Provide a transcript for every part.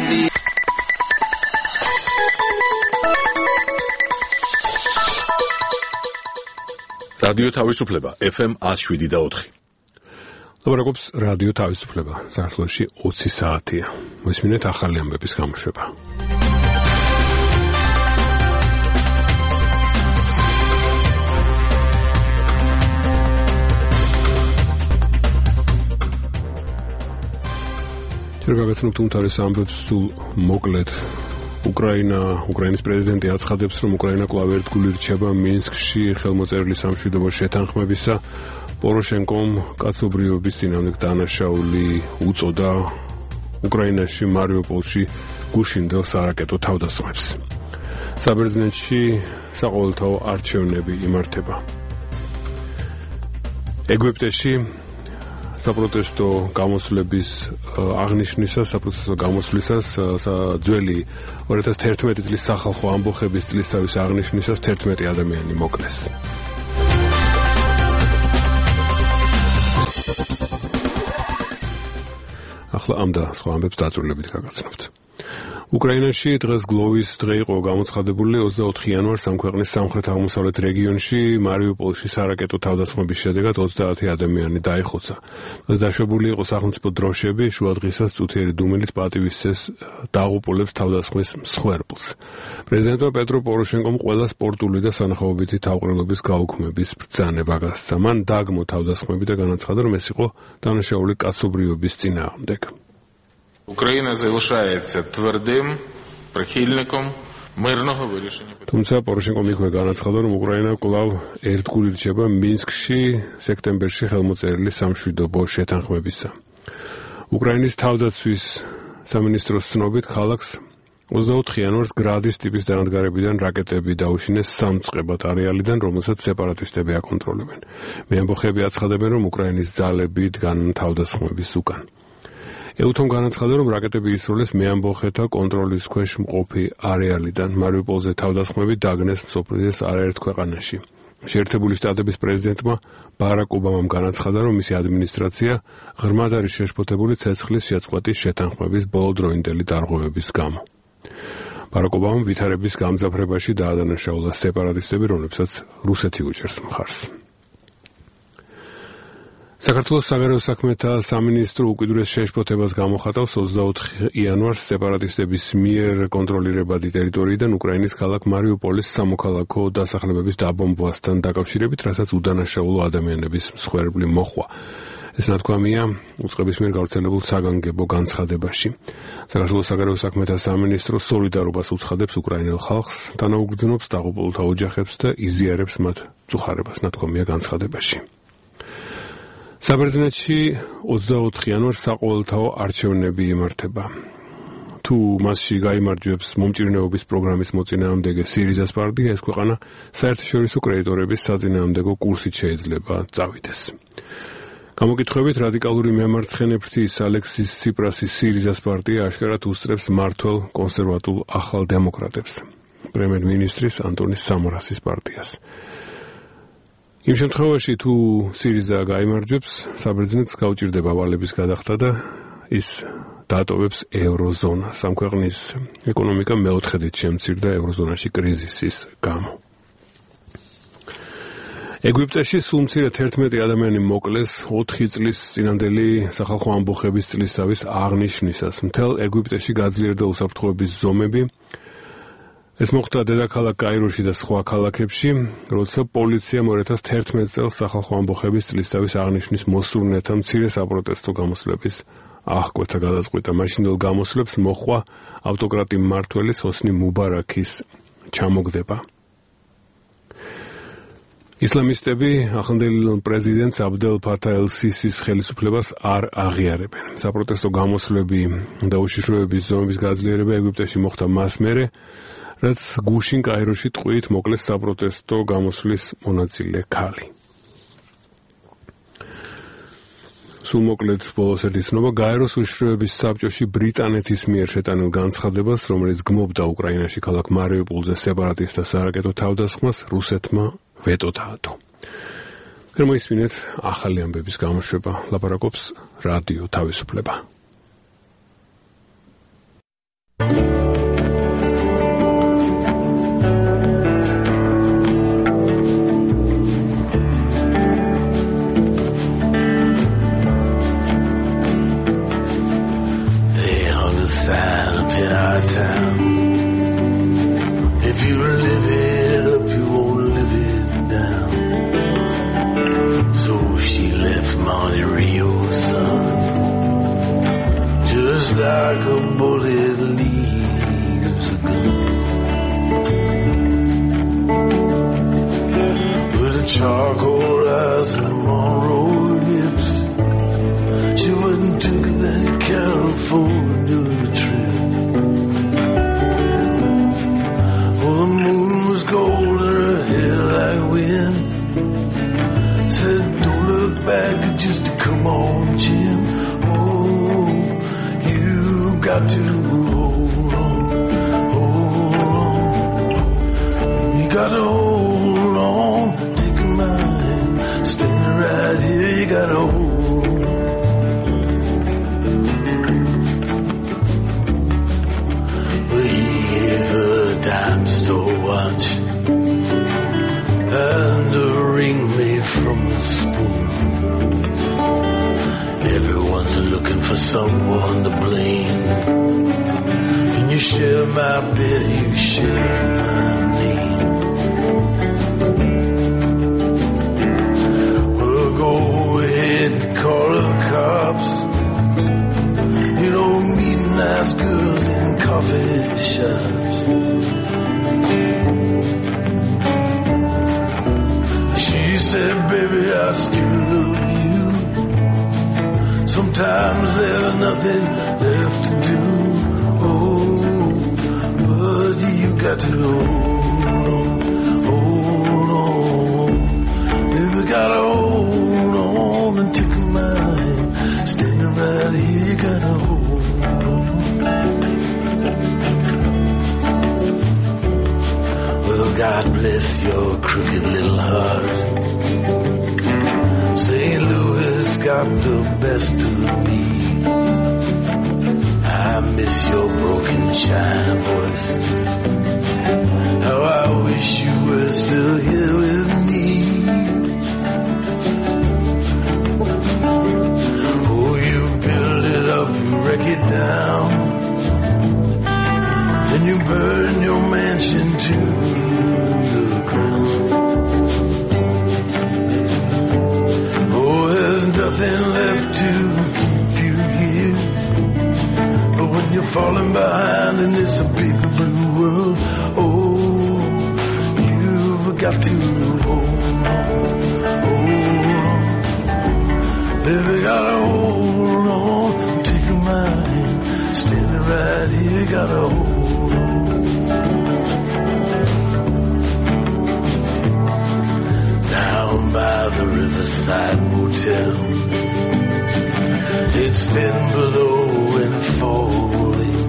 Verdi. რადიო თავისუფლება FM 107.4. ლაპარაკობს რადიო თავისუფლება. საქართველოში 20 საათია. მოსმინეთ ახალი ამბების გამოშვება. შეგაგაცნობთ უმთავრეს ამბებს სულ მოკლედ. უკრაინის პრეზიდენტი აცხადებს, რომ უკრაინა კვლავ ერთგული რჩება მინსკში ხელმოწერილი სამშვიდობო შეთანხმებისა. პოროშენკომ კაცობრიობის წინააღმდეგ დანაშაული უწოდა უკრაინაში მარიუპოლში გუშინდელ სარაკეტო თავდასხმებს. საბერძნეთში საყოველთაო არჩევნები იმართება. ეგვიპტეში საპროტესტო გამოსვლების აღნიშვნისას, საპროტესტო გამოსვლისას ძველი 2011 წლის სახალხო ამბოხების წლისთავის აღნიშვნისას 11 ადამიანი მოკლეს. ახლა ამ და სხვა ამბებს დაწვრილებით გაგაცნობთ. უკრაინაში დღეს გლოვის დღე იყო გამოცხადებული 24 იანვარს ამ ქვეყნის სამხრეთ-აღმოსავლეთ რეგიონში მარიუპოლში სარაკეტო თავდასხმების შედეგად 30 ადამიანი დაიხოცა. დღეს დაშვებული იყო სახელმწიფო დროშები, შუადღისას წუთიერი დუმილით პატივისცეს დაღუპულებს თავდასხმის მსხვერპლს. პრეზიდენტმა პეტრო პოროშენკომ ყველა სპორტული და სანახაობითი თავყრილობის გაუქმების ბრძანება გასცა. მან დაგმო თავდასხმები და განაცხადა, რომ ეს იყო დანაშაული კაცობრიობის წინააღმდეგ. Украина залишається твердим прихильником мирного вирішення питання. Თუმცა პოროშენკომ იქვე განაცხადა, რომ უკრაინა კვლავ ერთგული რჩება მინსკში სექტემბერში ხელმოწერილი სამშვიდობო შეთანხმებისა. უკრაინის თავდაცვის სამინისტროს ცნობით ქალაქს 24 იანვარს გრადის ტიპის დანადგარებიდან რაკეტები დაუშინეს სამწყებად არეალიდან, რომელსაც სეპარატისტები აკონტროლებენ. მეამბოხები აცხადებენ, რომ უკრაინის ძალები დგან თავდასხმების უკან. ეუთომ განაცხადა, რომ რაკეტები ისროლეს მეამბოხეთა კონტროლის ქვეშ მყოფი არეალიდან. მარიუპოლზე თავდასხმები დაგნეს მსოფლიოს არაერთ ქვეყანაში. შეერთებული შტატების პრეზიდენტმა ბარაკ ობამამ განაცხადა, რომ მისი ადმინისტრაცია ღრმად არის შეშფოთებული ცეცხლის შეწყვეტის შეთანხმების ბოლოდროინდელი დარღვევების გამო. ბარაკ ობამამ ვითარების გამძაფრებაში დაადანაშაულა სეპარატისტები, რომლებსაც რუსეთი უჭერს მხარს. საქართველოს საგარეო საქმეთა სამინისტრო უკიდურეს შეშფოთებას გამოხატავს 24 იანვარს სეპარატისტების მიერ კონტროლირებადი ტერიტორიიდან უკრაინის ქალაქ მარიუპოლის სამოქალაქო დასახლებების დაბომბვასთან დაკავშირებით, რასაც უდანაშაულო ადამიანების მსხვერპლი მოჰყვა. ეს ნათქვამია უწყების მიერ გავრცელებულ საგანგებო განცხადებაში. საქართველოს საგარეო საქმეთა სამინისტრო სოლიდარობას უცხადებს უკრაინელ ხალხს, თანაუგრძნობს დაღუპულთა ოჯახებს და იზიარებს მათ მწუხარებას, ნათქვამია განცხადებაში. საბერძნეთში 24 იანვარს საყოველთაო არჩევნები იმართება. თუ მასში გაიმარჯვებს მომჭირნეობის პროგრამის მოწინააღმდეგე სირიზას პარტია, ეს ქვეყანა საერთაშორისო კრედიტორების საწინააღმდეგო კურსით შეიძლება წავიდეს. გამოკითხვებით რადიკალური მემარცხენე-ფრთის ალექსის ციპრასის სირიზას პარტია აშკარად უსწრებს მმართველ კონსერვატულ ახალ დემოკრატებს, პრემიერ-მინისტრის ანტონი სამარასის პარტიას. იმ შემთხვევაში, თუ სირიზა გაიმარჯვებს, საბერძნეთს გაუჭირდება ვალების გადახდა და ის დაატოვებს ევროზონას. ამ ქვეყნის ეკონომიკა მეოთხედით შემცირდა ევროზონაში კრიზისის გამო. ეგვიპტეში სულ მცირე 11 ადამიანი მოკლეს 4 წლის წინანდელი სახალხო ამბოხების წლისთავის აღნიშვნისას. მთელ ეგვიპტეში გაძლიერდა უსაფრთხოების ზომები. ეს მოხდა დედაქალაქ კაიროში და სხვა ქალაქებში, როცა პოლიციამ 2011 წელს სახალხო ამბოხების წლისთავის აღნიშვნის მოსურნეთა მცირე საპროტესტო გამოსვლების აღკვეთა გადაწყვიტა. მაშინდელ გამოსვლებს მოჰყვა ავტოკრატი მმართველის ჰოსნი მუბარაქის ჩამოგდება. ისლამისტები ახლანდელ პრეზიდენტს აბდელ ფათა ელ-სისის ხელისუფლებას არ აღიარებენ. საპროტესტო გამოსვლები და უშიშროების ზომების გაძლიერება ეგვიპტეში მოხდა მას მერე, რაც გუშინ კაიროში ტყვიით მოკლეს საპროტესტო გამოსვლის მონაწილე ქალი. სულ მოკლედ ბოლოს ერთი ცნობა გაეროს უშიშროების საბჭოში ბრიტანეთის მიერ შეტანილ განცხადებას, რომელიც გმობდა უკრაინაში ქალაქ მარიუპოლზე სეპარატისტთა სარაკეტო თავდასხმას, რუსეთმა ვეტო დაადო. მოისმინეთ ახალი ამბების გამოშვება, ლაპარაკობს რადიო თავისუფლება. a sign up in our town. If you live it up, you won't live it down. So she left Monte Rio, son, just like a bullet leaves a gun. With a charcoal eyes and Monroe hips, she wouldn't took that California trip. Oh, the moon was gold and her hair like wind. Said, don't look back, just come on, Jim. Oh, you got to hold on, hold on. You got to hold on, take my hand, standing right here, you got to hold on. Dime store watch and a ring made from a spoon. Everyone's looking for someone to blame, and you share my bed, you share my name. Well, go ahead and call the cops. You don't meet nice girls in coffee shops. She said, baby, I still love you. Sometimes there's nothing left to do. Oh, but you got to hold on. Baby, gotta hold on and take my hand. Standing right here, you gotta hold on. Well, God bless your crooked little heart. St. Louis got the best of me. I miss your broken china voice. How I wish you were still here with me. Oh, you build it up, you wreck it down, and you burn your mansion to the ground. Oh, there's nothing left to keep you here. But when you're falling behind in this big blue world, oh, you've got to hold on, hold on. Baby, gotta hold on, take my hand, standing right here, gotta hold on. Down by the Riverside Motel, it's thin below and falling.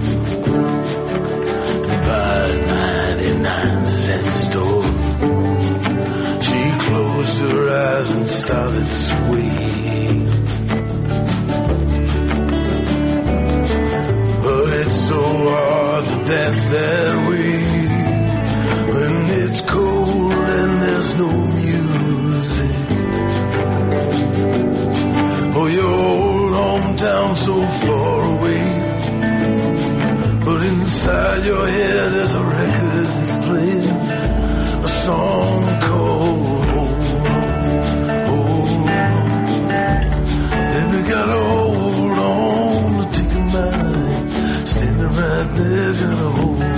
By a 99-cent store, she closed her eyes and started swaying. But it's so hard to dance that way when it's cold and there's no music. Oh, your old hometown so far away, but inside your head there's a record that's playing a song called Hold On, Hold On. Baby, gotta hold on to take a mind, standing right there, gotta hold on.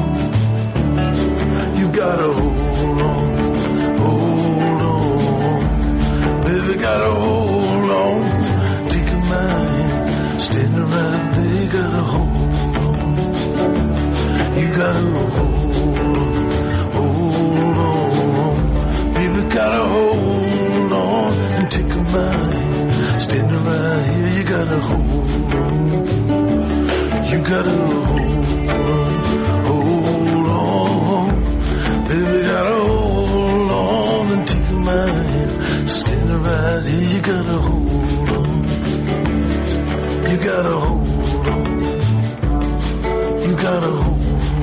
You gotta hold on, hold on. Baby, gotta hold on, take a mind, standing right there, gotta hold on. You gotta hold on. Baby, gotta hold on and take a mind, standing right here, you gotta hold on. You gotta hold on. Baby, gotta hold on and take a mind, standing right here, you gotta hold on. You gotta hold on. You gotta hold on.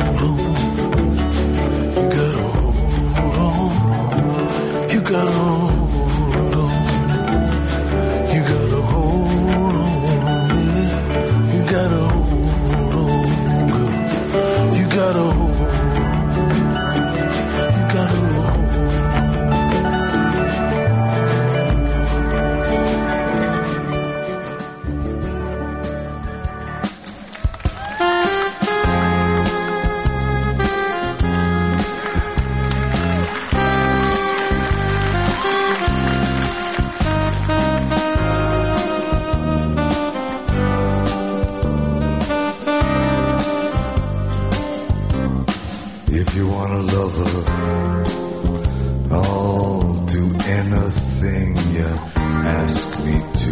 You gotta hold on. You gotta hold on. You gotta hold on, baby. You gotta hold on. gotta hold. You gotta hold. If you want a lover, I'll do anything you ask me to.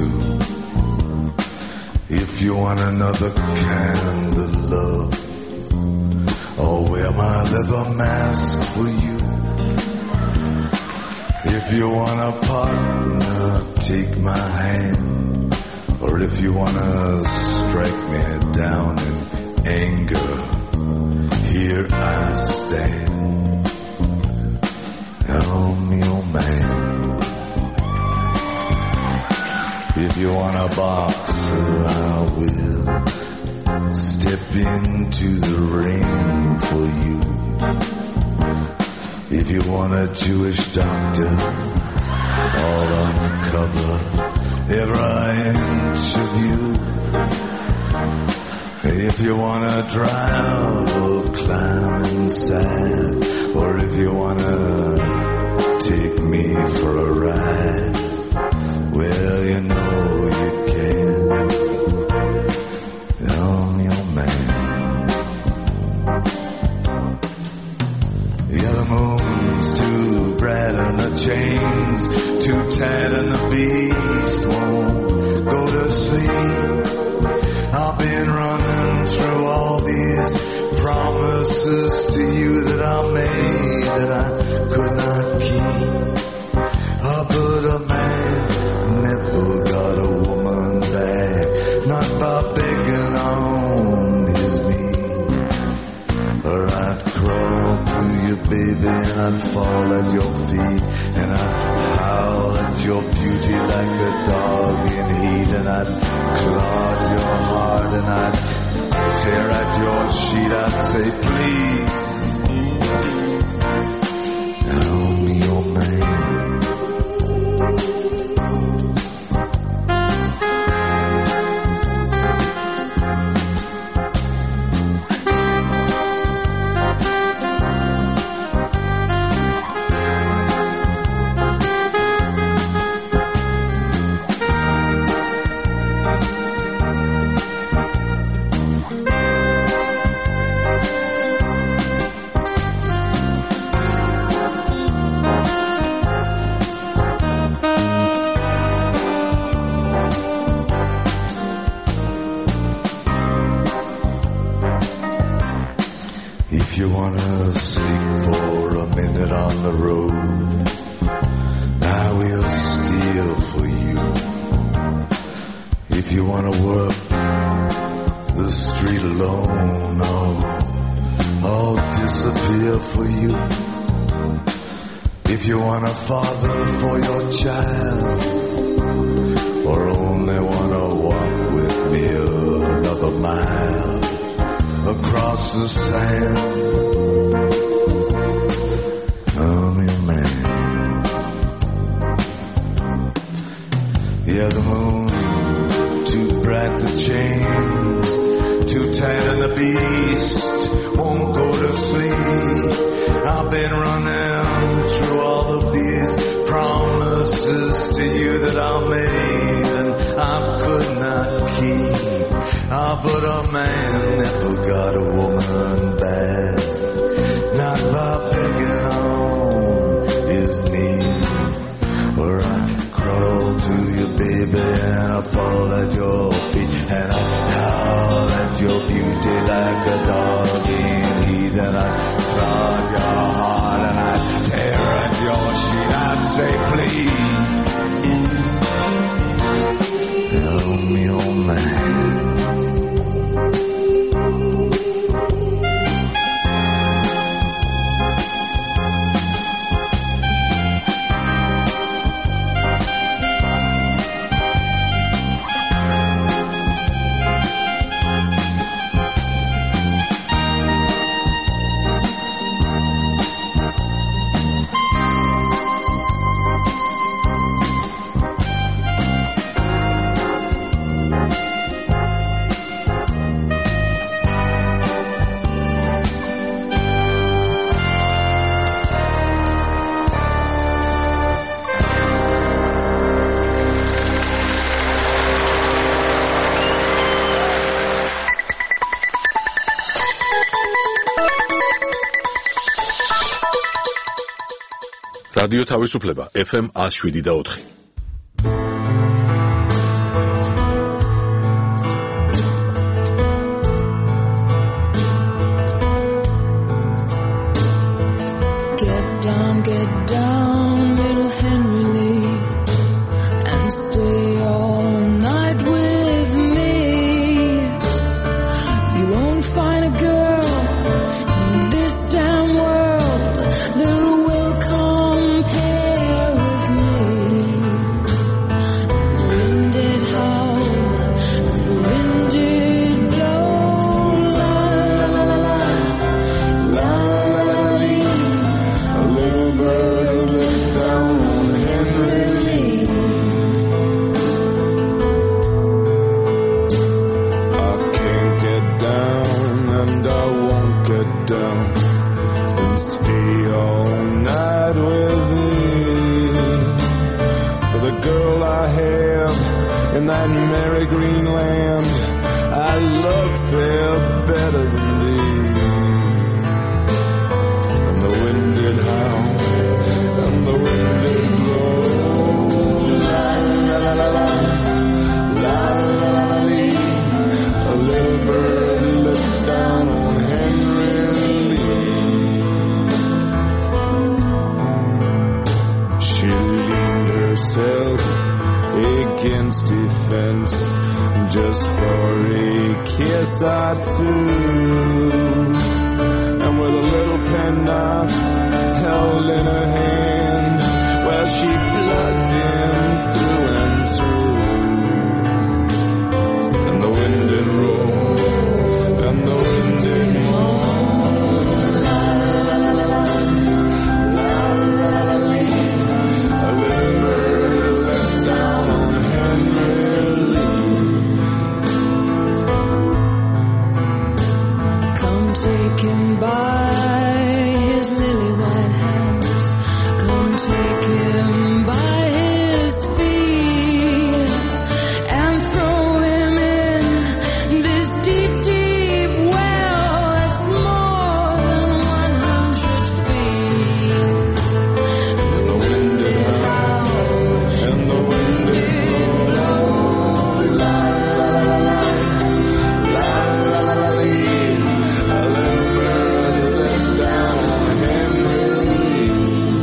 If you want another kind of love, I'll wear my leather mask for you. If you want a partner, take my hand. Or if you want to strike me down in anger, here I stand. I'm your man. If you want a boxer, I will step into the ring for you. If you want a Jewish doctor, I'll uncover every inch of you. If you wanna drive or climb inside, or if you wanna take me for a ride, well, you know you can. I'm your man. Yeah, the moon's too bright and the chains too tight and the beast won't go to sleep. I've been running through all these promises to you that I made that I could not keep. But a man never got a woman back, not by begging on his knee. Or I'd crawl to you, baby, and I'd fall at your feet, and I'd howl at your beauty like a dog in heat, and I'd claw at your heart, and I'd tear at your sheet. I'd say, please, I'm your man. If you wanna sleep for a minute on the road, I will steal for you. If you wanna work the street alone, I'll disappear for you. If you want a father for your child, or only wanna walk with me another mile across the sand, I'm your man. Yeah, the moon too bright, the chains too tight, and the beast won't go to sleep. I've been running through all of these promises to you that I made and I could not keep. But a man never got a woman back, not by begging on his knees. Or I'd crawl to you, baby, and I'd fall at your feet, and I'd howl at your beauty like a რადიო თავისუფლება FM 107.4. Get down, little Henry Lee, and stay all night with me. You won't find a girl in this damn world that will compare with me. The wind did howl, and the wind did blow, la la la la la, la la la la. A little bird looked down on Henry Lee. I can't get down and I won't get down and stay all night with thee. For the girl I have in that merry green land, I love fair better than thee. And the wind did howl and the wind did blow, la la la la la, la la la la. A little bird looked down on Henry Lee. She leaned herself against a fence just for a kiss or two, and with a little penknife held in her hand, well, she plugged him through and through. And the wind did roll, and the wind did moan, la la la la la, la la la la. A little bird looked down on Henry Lee. Come take him by his lily white hands. Come take him by his feet and throw him in this deep, deep well that's more than 100 feet. And the wind did howl, and the wind did blow, la la la la, la la la la. A little bird looked down on Henry Lee.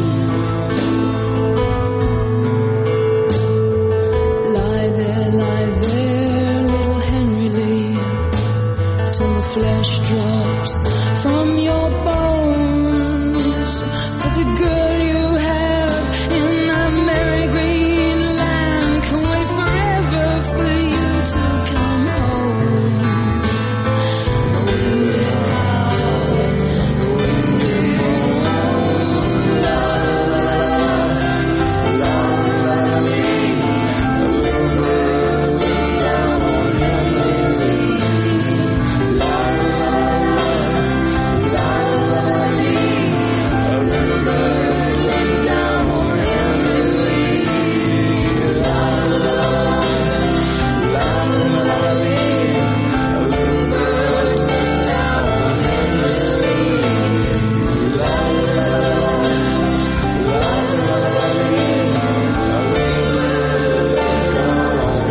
Lie there, little Henry Lee, till the flesh drops from your bones. For the girl you have in that merry green land can wait forever for you to come home. The wind did howl, the wind did moan, la la la la, la la la. A little bird looked down on Henry Lee. La la la la, la la la la. A little bird looked down on Henry Lee. La la la la, la la la la. A little bird looked down on Henry Lee. La la la la, la la la la. A little bird looked down on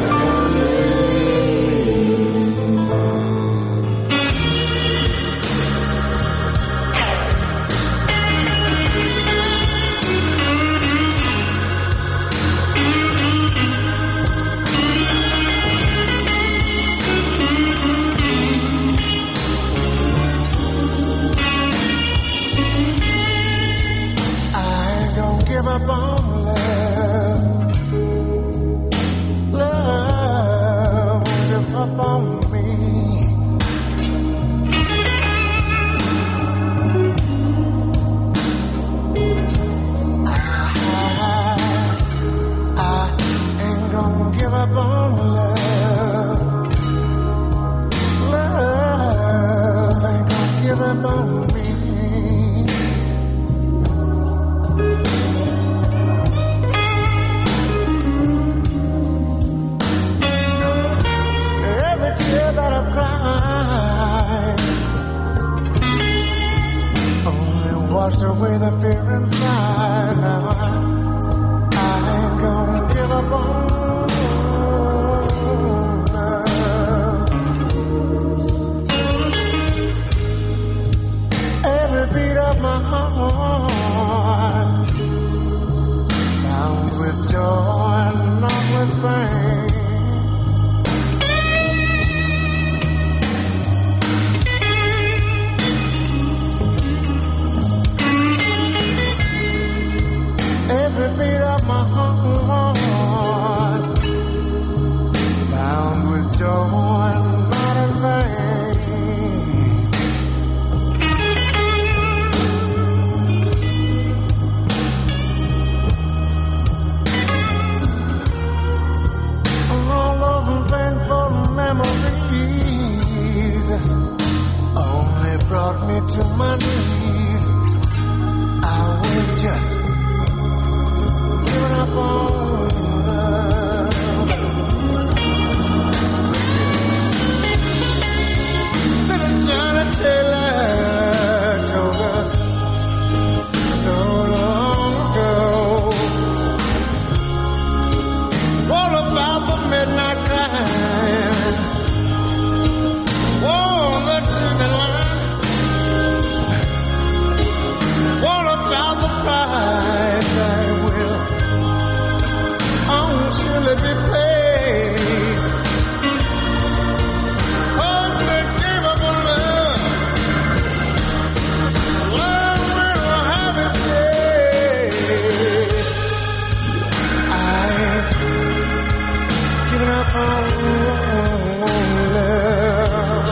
I ain't gonna give up on love. Love won't give up on me. I ain't gonna give up on love. Love ain't gonna give up on me. Every tear that I've cried, washed away the fear inside. Now I ain't gonna give up on love. Every beat of my heart bound with joy and not with pain. Every beat of my heart bound with joy and not in vain. All those painful memories only brought me to my knees. I was just up on love. Little Johnny Taylor told us so long ago all about the midnight crying on the chicken line, all about the price that will surely be paid. Unforgivable love, love will have its day. I ain't giving up on love.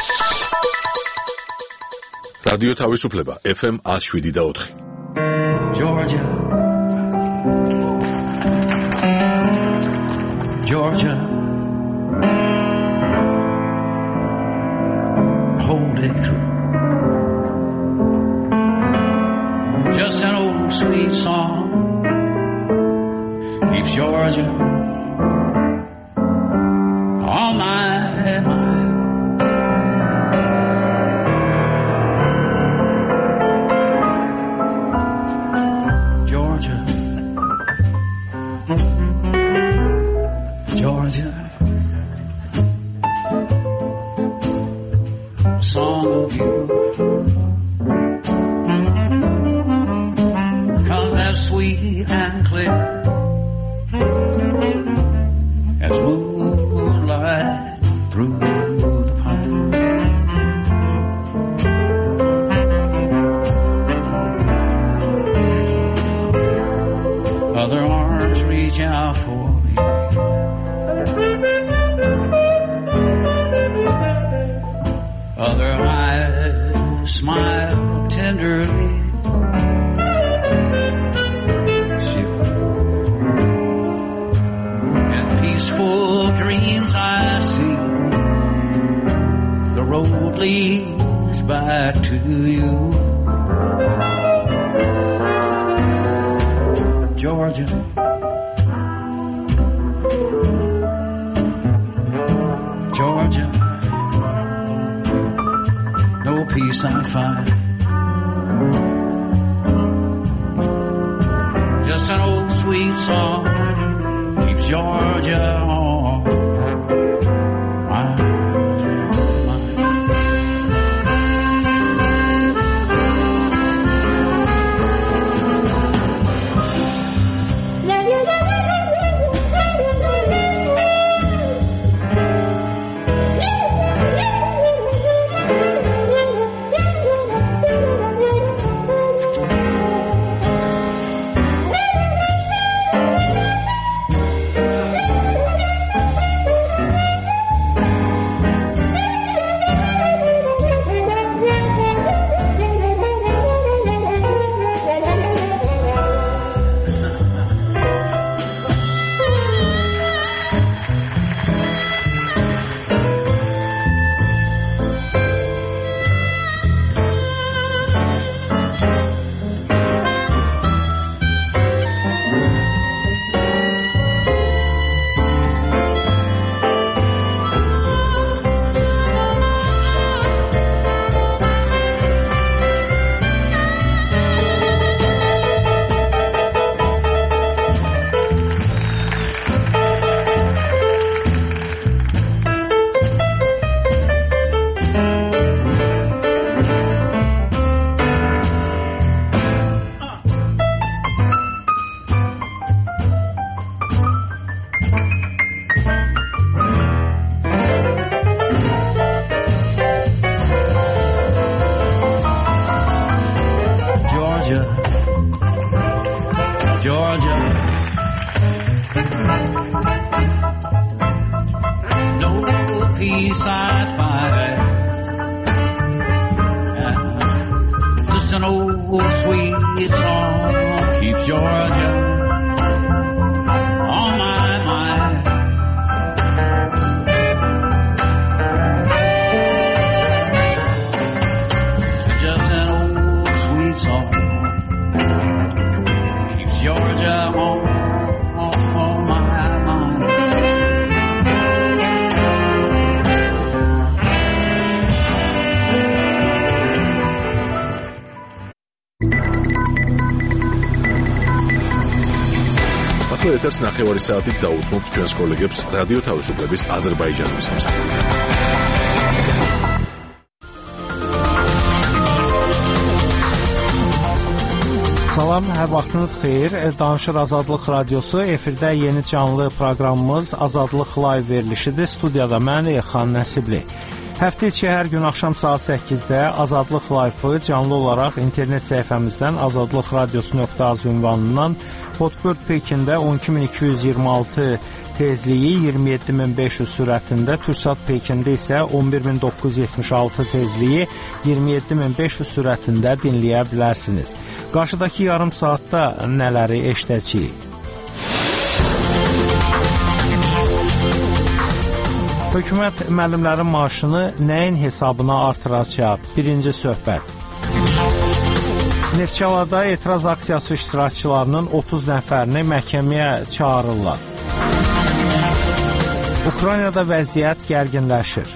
რადიო თავისუფლება FM 107.4. Georgia, Georgia, hold it through. Just an old sweet song keeps Georgia on my mind. Georgia, Georgia, a song of you comes as sweet and clear as moonlight through the pine. Other arms reach out for me. Other eyes smile tenderly. And peaceful dreams I see. The road leads back to you. Georgia, Georgia, no peace I find. Just an old sweet song keeps Georgia on my mind. Georgia, no peace I find. Just an old sweet song keeps Georgia on my mind. Just an old sweet song keeps Georgia on my mind. ახლა ეთერს ნახევარი საათით დაუთმობთ ჩვენს კოლეგებს რადიო თავისუფლების აზერბაიჯანის სამსახურიდან. Salam, hər vaxtınız xeyir. Danışır Azadlıq Radiosu. Efirdə yeni canlı proqramımız Azadlıq Live verilişidir. Studiyada mən Elxan Nəsibli. Həftə içi hər gün axşam saat 8-də Azadlıq Live-ı canlı olaraq internet səhifəmizdən azadlıqradiosu.az ünvanından Hotbird Pekində 12226 tezliyi 27500 sürətində, Türksat Pekində isə 11976 tezliyi 27500 sürətində dinləyə bilərsiniz. Qarşıdakı yarım saatda nələri eşidəcəyik? Hökumət müəllimlərin maaşını nəyin hesabına artıracaq? Birinci söhbət. Neftçalada etiraz aksiyası iştirakçılarının 30 nəfərini məhkəməyə çağırırlar. Ukraynada vəziyyət gərginləşir.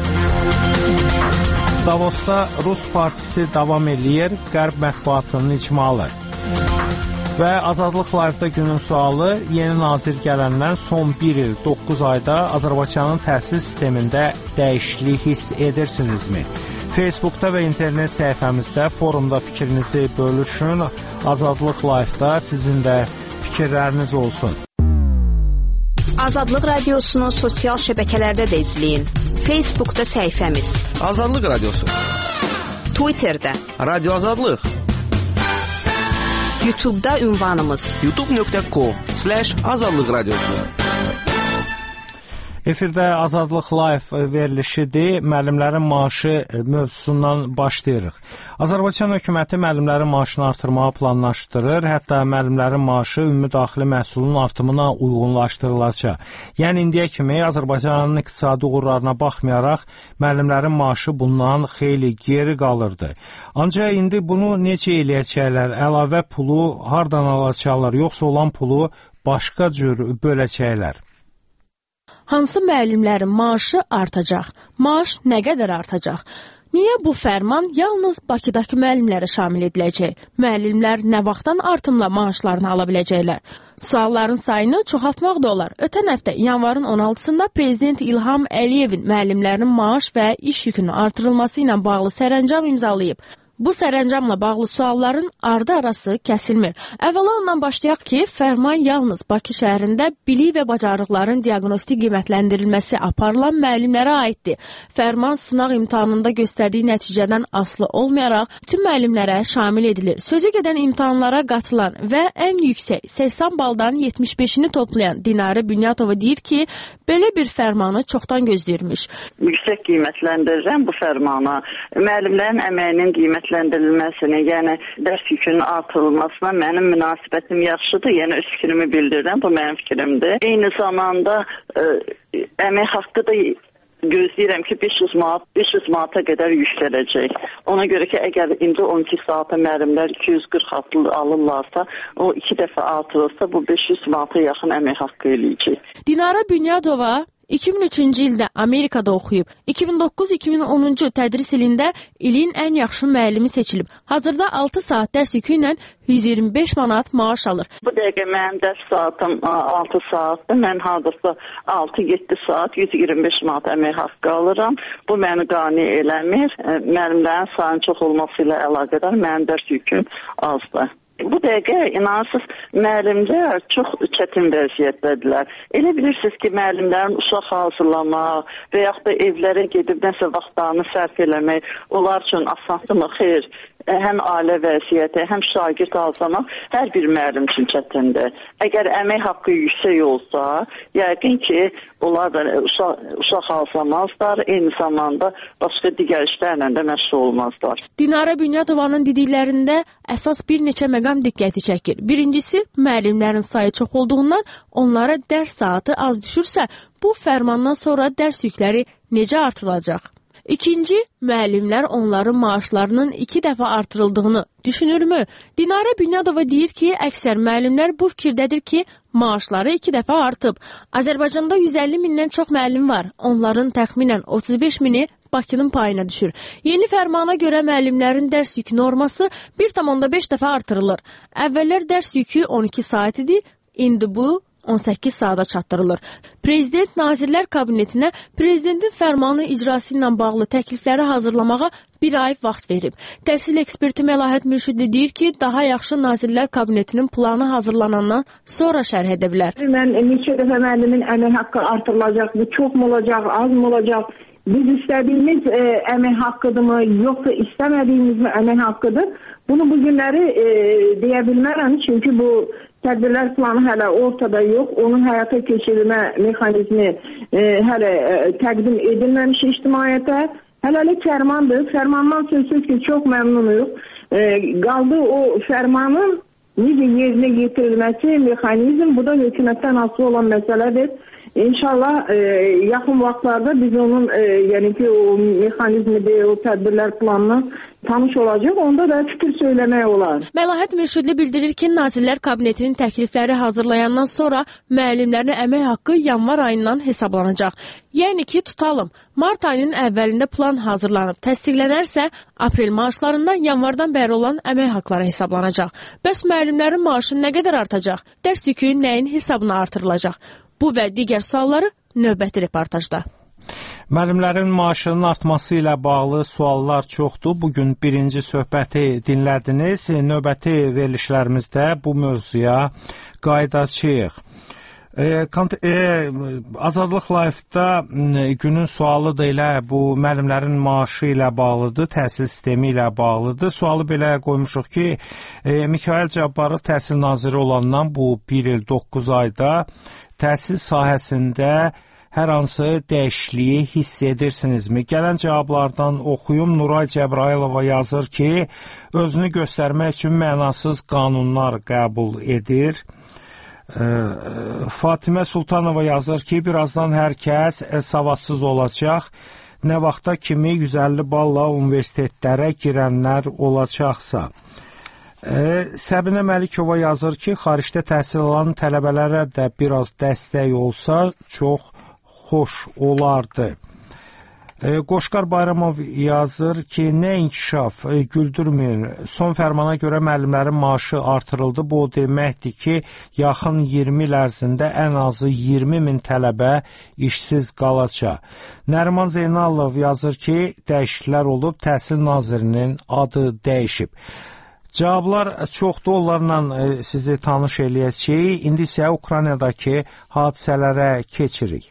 Davosda Rus partisi davam eləyir, Qərb mətbuatının icmalı. Və Azadlıq Live-da günün sualı, yeni nazir gələndən son 1 il 9 ayda Azərbaycanın təhsil sistemində dəyişiklik hiss edirsinizmi? Facebookda və internet səhifəmizdə forumda fikrinizi bölüşün. Azadlıq Live-da sizin də fikirləriniz olsun. Azadlıq Radiosunu sosial şəbəkələrdə də izləyin. Facebookda səhifəmiz Azadlıq Radiosu, Twitterdə Radio Azadlıq, YouTube'da ünvanımız youtube.com/Azadlıq Radiosu. Efirdə Azadlıq Live verilişidir. Müəllimlərin maaşı mövzusundan başlayırıq. Azərbaycan hökuməti müəllimlərin maaşını artırmağı planlaşdırır. Hətta müəllimlərin maaşı ümumi daxili məhsulun artımına uyğunlaşdırılacaq. Yəni indiyə kimi Azərbaycanın iqtisadi uğurlarına baxmayaraq müəllimlərin maaşı bundan xeyli geri qalırdı. Ancaq indi bunu necə eləyəcəklər? Əlavə pulu hardan alacaqlar, yoxsa olan pulu başqa cür böləcəklər? Hansı müəllimlərin maaşı artacaq? Maaş nə qədər artacaq? Niyə bu fərman yalnız Bakıdakı müəllimlərə şamil ediləcək? Müəllimlər nə vaxtdan artımla maaşlarını ala biləcəklər? Sualların sayını çoxaltmaq da olar. Ötən həftə yanvarın 16-sında Prezident İlham Əliyevin müəllimlərin maaş və iş yükünün artırılması ilə bağlı sərəncam imzalayıb. Bu sərəncamla bağlı sualların ardı arası kəsilmir. Əvvəla ondan başlayaq ki, fərman yalnız Bakı şəhərində bilik və bacarıqların diaqnostik qiymətləndirilməsi aparılan müəllimlərə aiddir. Fərman sınaq imtahanında göstərdiyi nəticədən asılı olmayaraq tüm müəllimlərə şamil edilir. Sözü gedən imtahanlara qatılan və ən yüksək 80 baldan 75-ini toplayan Dinarə Bünyatova deyir ki, belə bir fərmanı çoxdan gözləyirmiş. Yüksək qiymətləndirirəm bu fərmana. Müəllimlərin əməyinin qiymətləndirilməsini, yəni dərs yükünün artırılmasına mənim münasibətim yaxşıdır. Yəni öz fikrimi bildirirəm, bu mənim fikrimdir. Eyni zamanda əmək haqqı da gözləyirəm ki, 500 manata qədər yüksələcək. Ona görə ki, əgər indi 12 saata müəllimlər 240 alırlarsa, o 2 dəfə artırılsa, bu 500 manata yaxın əmək haqqı eləyəcək. Dinarə Bünyadova 2003-cü ildə Amerikada oxuyub. 2009-2010-cu tədris ilində ilin ən yaxşı müəllimi seçilib. Hazırda 6 saat dərs yükü ilə 125 manat maaş alır. Bu dəqiqə mənim dərs saatım 6 saatdır. Mən hardasa 6-7 saat 125 manat əmək haqqı alıram. Bu məni qane eləmir. Müəllimlərin sayının çox olması ilə əlaqədar mənim dərs yüküm azdır. Bu dəqiqə inanırsınız, müəllimlər çox çətin vəziyyətdədirlər. Elə bilirsiniz ki, müəllimlərin uşaq hazırlamaq və yaxud da evlərə gedib nəsə vaxtlarını sərf eləmək onlar üçün asanmı? Xeyr. Həm ailə vəziyyəti, həm şagird hazırlamaq hər bir müəllim üçün çətindir. Əgər əmək haqqı yüksək olsa, yəqin ki, onlar da uşaq hazırlamazlar, eyni zamanda başqa digər işlərlə də məşğul olmazlar. Dinarə Bünyadovanın dediklərində əsas bir neçə məqam diqqəti çəkir. Birincisi, müəllimlərin sayı çox olduğundan onlara dərs saatı az düşürsə, bu fərmandan sonra dərs yükləri necə artırılacaq? İkinci, müəllimlər onların maaşlarının 2 dəfə artırıldığını düşünürmü? Dinarə Bünyadova deyir ki, əksər müəllimlər bu fikirdədir ki, maaşları 2 dəfə artıb. Azərbaycanda 150 mindən çox müəllim var. Onların təxminən 35 mini Bakının payına düşür. Yeni fərmana görə müəllimlərin dərs yükü norması 1,5 dəfə artırılır. Əvvəllər dərs yükü 12 saat idi, indi bu 18 saata çatdırılır. Prezident Nazirlər Kabinetinə Prezidentin fərmanı icrası ilə bağlı təklifləri hazırlamağa 1 ay vaxt verib. Təhsil eksperti Məlahət Mürşidli deyir ki, daha yaxşı Nazirlər Kabinetinin planı hazırlanandan sonra şərh edə bilər. Mən neçə dəfə müəllimin əmək haqqı artırılacaq, bu çox mu olacaq, az mı olacaq? Biz istədiyimiz əmək haqqıdırmı, yoxsa istəmədiyimiz əmək haqqıdır? Bunu bu günləri deyə bilmərəm, çünki bu Tədbirlər planı hələ ortada yox. Onun həyata keçirilmə mexanizmi hələ təqdim edilməmiş ictimaiyyətə. Hələlik fərmandır. Fərmandan sözsüz ki, çox məmnunuyuq. Qaldı o fərmanın necə yerinə yetirilməsi mexanizm, bu da hökumətdən asılı olan məsələdir. İnşallah yaxın vaxtlarda biz onun yəni ki o mexanizmi, o tədbirlər planını tanış olacaq. Onda da fikir söyləmək olar. Məlahət Mürşidli bildirir ki, Nazirlər Kabinetinin təklifləri hazırlayandan sonra müəllimlərin əmək haqqı yanvar ayından hesablanacaq. Yəni ki, tutalım, mart ayının əvvəlində plan hazırlanıb təsdiqlənərsə, aprel maaşlarından yanvardan bəri olan əmək haqqları hesablanacaq. Bəs müəllimlərin maaşı nə qədər artacaq? Dərs yükü nəyin hesabına artırılacaq? Bu və digər sualları növbəti reportajda. Müəllimlərin maaşının artması ilə bağlı suallar çoxdur. Bugün birinci söhbəti dinlədiniz. Növbəti verilişlərimizdə bu mövzuya qayıdacağıq. Azadlıq Live-da günün sualı da elə bu müəllimlərin maaşı ilə bağlıdır, təhsil sistemi ilə bağlıdır. Sualı belə qoymuşuq ki, Mikayıl Cabbarlı təhsil naziri olandan bu 1 il 9 ayda təhsil sahəsində hər hansı dəyişikliyi hiss edirsinizmi? Gələn cavablardan oxuyum. Nuray Cəbrayılova yazır ki, özünü göstərmək üçün mənasız qanunlar qəbul edir. Fatimə Sultanova yazır ki, birazdan hər kəs savadsız olacaq. Nə vaxta kimi 150 balla universitetlərə girənlər olacaqsa. Səbinə Məlikova yazır ki, xaricdə təhsil alan tələbələrə də biraz dəstək olsa çox xoş olardı. Qoşqar Bayramov yazır ki, nə inkişaf, güldürmür. Son fərmana görə müəllimlərin maaşı artırıldı. Bu o deməkdir ki, yaxın 20 il ərzində ən azı 20 min tələbə işsiz qalacaq. Nəriman Zeynalov yazır ki, dəyişikliklər olub, təhsil nazirinin adı dəyişib. Cavablar çoxdur, onlarla sizi tanış eləyəcəyik. İndi isə Ukraynadakı hadisələrə keçirik.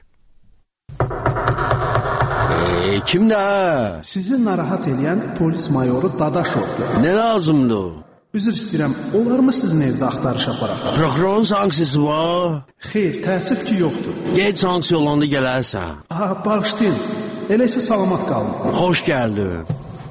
Kimdə? Sizi narahat edən polis mayoru Dadaşovdur. Nə lazımdır? Üzr istəyirəm, olar mı sizin evdə axtarış aparaq? Prokurorun sanksiyası var? Xeyr, təəssüf ki, yoxdur. Gec sanksiya olanda gələrsən. Bağışlayın, elə isə salamat qalın. Xoş gəldin.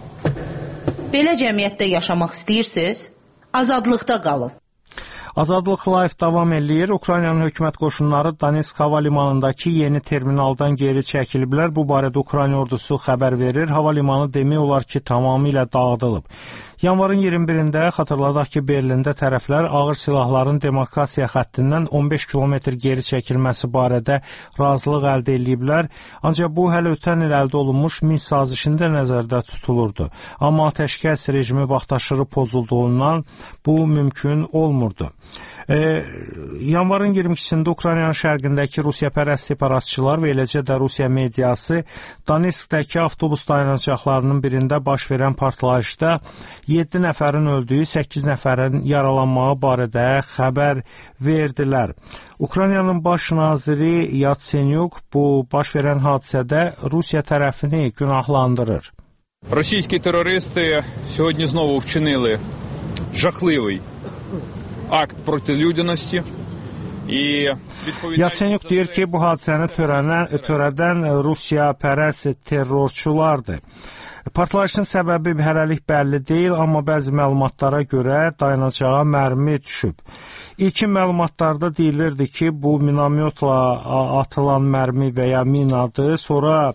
Belə cəmiyyətdə yaşamaq istəyirsiniz? Azadlıqda qalın. Azadlıq Live davam eləyir. Ukraynanın hökumət qoşunları Donetsk hava limanındakı yeni terminaldan geri çəkiliblər. Bu barədə Ukrayna ordusu xəbər verir. Hava limanı demək olar ki, tamamilə dağıdılıb. Yanvarın 21-də xatırladaq ki, Berlində tərəflər ağır silahların demarkasiya xəttindən 15 kilometr geri çəkilməsi barədə razılıq əldə ediblər. Ancaq bu hələ ötən il əldə olunmuş Minsk sazişində nəzərdə tutulurdu. Amma atəşkəs rejimi vaxtaşırı pozulduğundan bu mümkün olmurdu. Yanvarın 22-sində Ukraynanın şərqindəki Rusiyapərəst separatçılar və eləcə də Rusiya mediası Donetskdəki avtobus dayanacaqlarının birində baş verən partlayışda 7 nəfərin öldüyü, 8 nəfərin yaralanmağı barədə xəbər verdilər. Ukraynanın baş naziri Yatsenyuk bu baş verən hadisədə Rusiya tərəfini günahlandırır. Російські терористи сьогодні знову вчинили жахливий akt protiludinasti. Yatsenyuk deyir ki, bu hadisəni törədən Rusiyapərəst terrorçulardır. Partlayışın səbəbi hələlik bəlli deyil, amma bəzi məlumatlara görə dayanacağa mərmi düşüb. İlkin məlumatlarda deyilirdi ki, bu minamyotla atılan mərmi və ya minadır. Sonra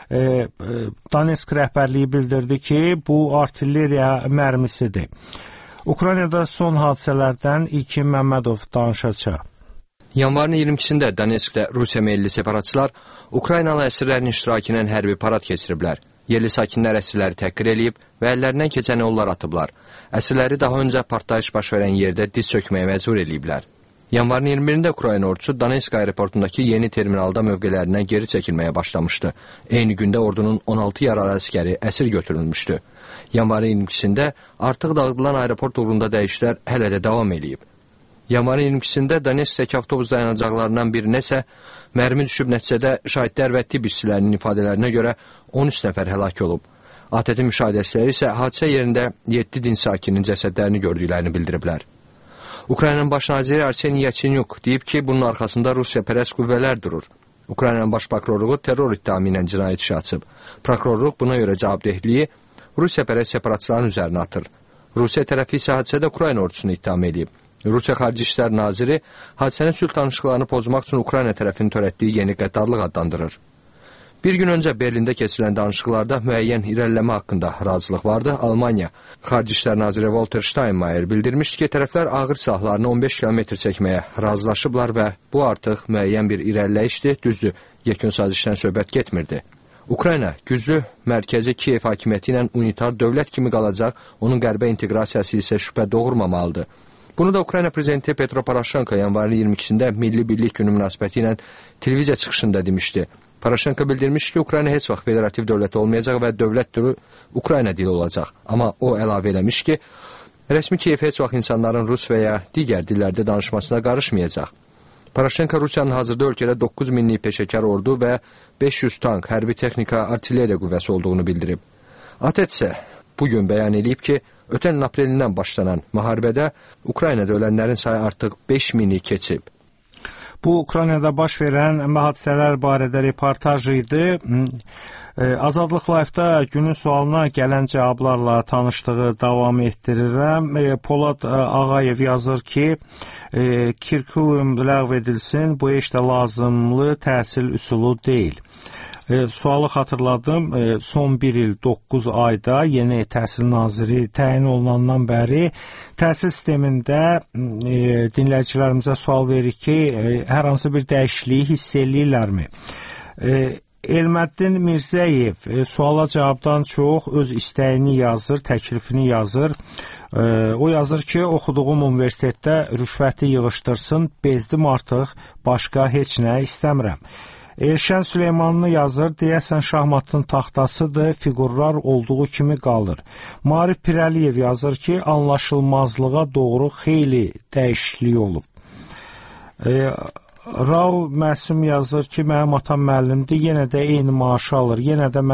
Donetsk rəhbərliyi bildirdi ki, bu artilleriya mərmisidir. Ukraynada son hadisələrdən İlkin Məmmədov danışacaq. Yanvarın 22-sində Donetskdə Rusiya meyilli separatçılar Ukraynalı əsirlərin iştirakının hərbi parad keçiriblər. Yerli sakinlər əsirləri təhqir eləyib və əllərindən keçən yollar atıblar. Əsirləri daha öncə partlayış baş verən yerdə diz çökməyə məcbur eləyiblər. Yanvarın 21-də Ukrayna ordusu Donetsk aeroportundakı yeni terminalda mövqələrindən geri çəkilməyə başlamışdı. Eyni gündə ordunun 16 yaralı əsgəri əsir götürülmüşdü. Yanvarın 22-sində artıq dağıdılan aeroport uğrunda dəyişikliklər hələ də davam eləyib. Yanvarın 22-sində Donetskdəki avtobus dayanacaqlarından birinə isə mərmi düşüb, nəticədə şahidlər və tibb işçilərinin ifadələrinə görə 13 nəfər həlak olub. ATƏT müşahidəçiləri isə hadisə yerində 7 din sakinin cəsədlərini gördüklərini bildiriblər. Ukraynanın baş naziri Arseniy Yatsenyuk deyib ki, bunun arxasında Rusiya pərəst qüvvələr durur. Ukraynanın baş prokurorluğu terror ittihamı ilə cinayət işi açıb. Prokurorluq buna görə cavabdehliyi Rusiya pərəst separatçıların üzərinə atır. Rusiya tərəfi isə hadisədə Ukrayna ordusunu ittiham edib. Rusiya Xarici İşlər Naziri hadisənin sülh danışıqlarını pozmaq üçün Ukrayna tərəfinin törətdiyi yeni qəddarlıq adlandırır. Bir gün öncə Berlində keçirilən danışıqlarda müəyyən irəliləmə haqqında razılıq vardı. Almaniya Xarici İşlər Naziri Walter Steinmeier bildirmişdi ki, tərəflər ağır silahlarını 15 kilometr çəkməyə razılaşıblar və bu artıq müəyyən bir irəliləyişdir. Düzdür, yekun sazişdən söhbət getmirdi. Ukrayna güclü mərkəzi Kiyev hakimiyyəti ilə unitar dövlət kimi qalacaq, onun qərbə inteqrasiyası isə şübhə doğurmamalıdır. Bunu da Ukrayna prezidenti Petro Poroshenko yanvarın 22-sində Milli Birlik Günü münasibəti ilə televiziya çıxışında demişdi. Poroshenko bildirmiş ki, Ukrayna heç vaxt federativ dövlət olmayacaq və dövlət dili Ukrayna dili olacaq. Amma o əlavə eləmiş ki, rəsmi Kiyev heç vaxt insanların rus və ya digər dillərdə danışmasına qarışmayacaq. Poroshenko Rusiyanın hazırda ölkədə 9 minlik peşəkar ordu və 500 tank, hərbi texnika, artilleriya qüvvəsi olduğunu bildirib. ATƏT isə bugün bəyan edib ki, ötən aprelindən başlanan müharibədə Ukraynada ölənlərin sayı artıq 5 mini keçib. Bu, Ukraynada baş verən hadisələr barədə reportaj idi. Azadlıq Live-da günün sualına gələn cavablarla tanışdığı davam etdirirəm. Polad Ağayev yazır ki, Kirkulum ləğv edilsin, bu heç də lazımlı təhsil üsulu deyil. Sualı xatırladım, son 1 il 9 ayda yeni təhsil naziri təyin olunandan bəri təhsil sistemində dinləyicilərimizə sual verir ki, hər hansı bir dəyişikliyi hiss eləyirlərmi? Elməddin Mirzəyev suala cavabdan çox öz istəyini yazır, təklifini yazır. O yazır ki, oxuduğum universitetdə rüşvəti yığışdırsın, bezdim artıq, başqa heç nə istəmirəm. Elşən Süleymanlı yazır, deyəsən şahmatın taxtasıdır, fiqurlar olduğu kimi qalır. Marif Pirəliyev yazır ki, anlaşılmazlığa doğru xeyli dəyişiklik olub. Raul Məsum yazır ki, mənim atam müəllimdir, yenə də eyni maaşı alır, yenə də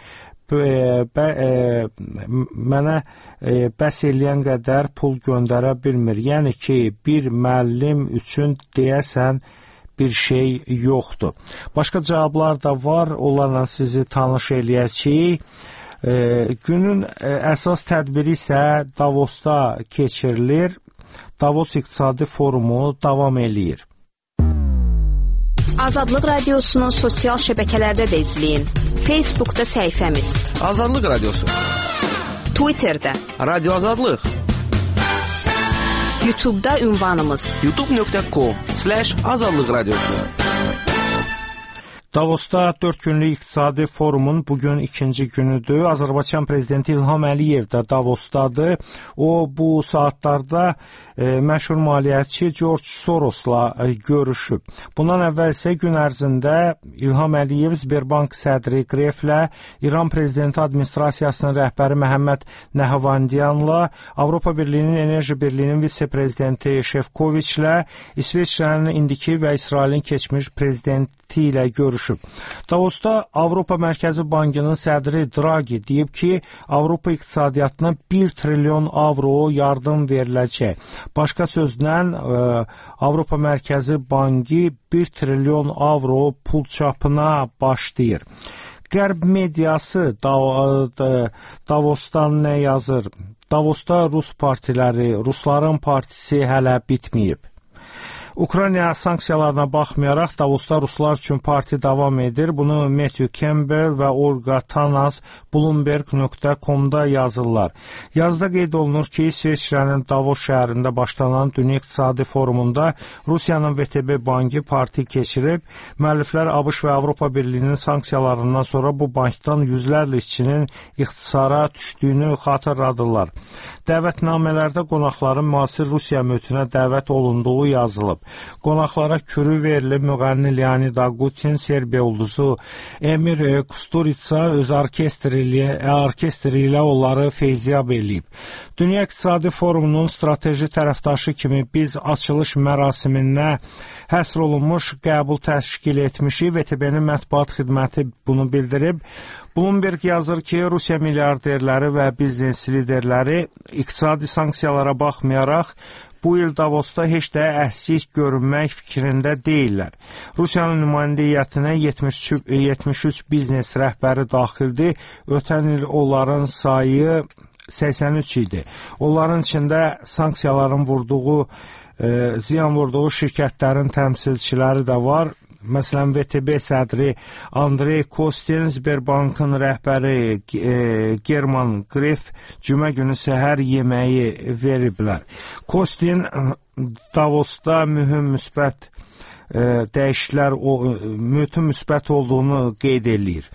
mənə bəs eləyən qədər pul göndərə bilmir. Yəni ki, bir müəllim üçün deyəsən bir şey yoxdur. Başqa cavablar da var, onlarla sizi tanış eləyəcəyik. Günün əsas tədbiri isə Davosda keçirilir. Davos İqtisadi Forumu davam eləyir. Azadlıq Radiosu'nu sosial şəbəkələrdə də izləyin. Facebook'da səhifəmiz. Azadlıq Radiosu. Twitter'da. Radyo Azadlıq. YouTube'da ünvanımız. youtube.com/Azadlıq Radiosu. Davosda 4 günlük iqtisadi forumun bugün ikinci günüdür. Azərbaycan prezidenti İlham Əliyev də Davosdadır. O, bu saatlarda məşhur maliyyətçi George Soros'la görüşüb. Bundan əvvəl isə gün ərzində İlham Əliyev Sberbank sədri Greflə, İran prezidenti administrasiyasının rəhbəri Məhəmməd Nəhvandiyanla, Avropa Birliyinin Enerji Birliyinin vitse-prezidenti Şefkoviçlə, İsveçrənin indiki və İsrailin keçmiş prezidenti ilə görüşüb. Davosda Avropa Mərkəzi Bankının sədri Draghi deyib ki, Avropa iqtisadiyyatına 1 trilyon avro yardım veriləcək. Başqa sözlə, Avropa Mərkəzi Bankı 1 trilyon avro pul çapına başlayır. Qərb mediası Davosdan nə yazır? Davosda Rus partiləri, Rusların partisi hələ bitməyib. Ukrayna sanksiyalarına baxmayaraq Davosda Ruslar üçün parti davam edir. Bunu Matthew Campbell və Olga Tanas Bloomberg.com-da yazırlar. Yazda qeyd olunur ki, İsveçrənin Davos şəhərində başlanan Dünya İqtisadi Forumunda Rusiyanın VTB bankı parti keçirib. Müəlliflər ABŞ və Avropa Birliyinin sanksiyalarından sonra bu bankdan yüzlərlə işçinin ixtisara düşdüyünü xatırladırlar. Dəvətnamələrdə qonaqların müasir Rusiya mühitinə dəvət olunduğu yazılıb. Qonaqlara kürü verilib, müğənni Leonid Agutin, Serbiya ulduzu Emir Kusturica öz orkestri ilə onları feyziyab eləyib. Dünya İqtisadi Forumunun strateji tərəfdaşı kimi biz açılış mərasiminə həsr olunmuş qəbul təşkil etmişik. VTB-nin mətbuat xidməti bunu bildirib. Bloomberg yazır ki, Rusiya milyarderləri və biznes liderləri iqtisadi sanksiyalara baxmayaraq bu il Davosda heç də əksik görünmək fikrində deyirlər. Rusiyanın nümayəndə heyətinə 73 biznes rəhbəri daxildir. Ötən il onların sayı 83 idi. Onların içində sanksiyaların ziyan vurduğu şirkətlərin təmsilçiləri də var. Məsələn, VTB sədri Andrey Kostin, Sberbankın rəhbəri German Gref cümə günü səhər yeməyi veriblər. Kostin Davosda mühüm müsbət dəyişikliklər, mühüm müsbət olduğunu qeyd eləyir.